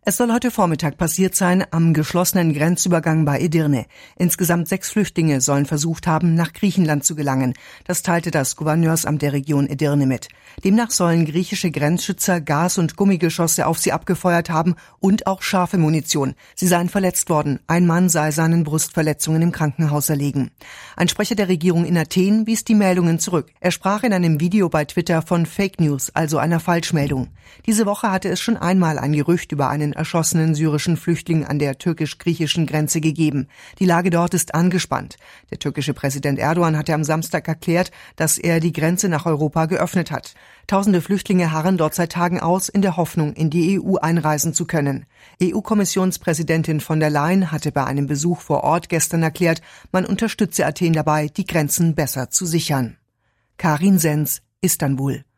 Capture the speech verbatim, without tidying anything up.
Es soll heute Vormittag passiert sein am geschlossenen Grenzübergang bei Edirne. Insgesamt sechs Flüchtlinge sollen versucht haben, nach Griechenland zu gelangen. Das teilte das Gouverneursamt der Region Edirne mit. Demnach sollen griechische Grenzschützer Gas- und Gummigeschosse auf sie abgefeuert haben und auch scharfe Munition. Sie seien verletzt worden. Ein Mann sei seinen Brustverletzungen im Krankenhaus erlegen. Ein Sprecher der Regierung in Athen wies die Meldungen zurück. Er sprach in einem Video bei Twitter von Fake News, also einer Falschmeldung. Diese Woche hatte es schon einmal ein Gerücht über einen erschossenen syrischen Flüchtling an der türkisch-griechischen Grenze gegeben. Die Lage dort ist angespannt. Der türkische Präsident Erdogan hatte am Samstag erklärt, dass er die Grenze nach Europa geöffnet hat. Tausende Flüchtlinge harren dort seit Tagen aus, in der Hoffnung, in die E U einreisen zu können. E U-Kommissionspräsidentin von der Leyen hatte bei einem Besuch vor Ort gestern erklärt, man unterstütze Athen dabei, die Grenzen besser zu sichern. Karin Sens, Istanbul.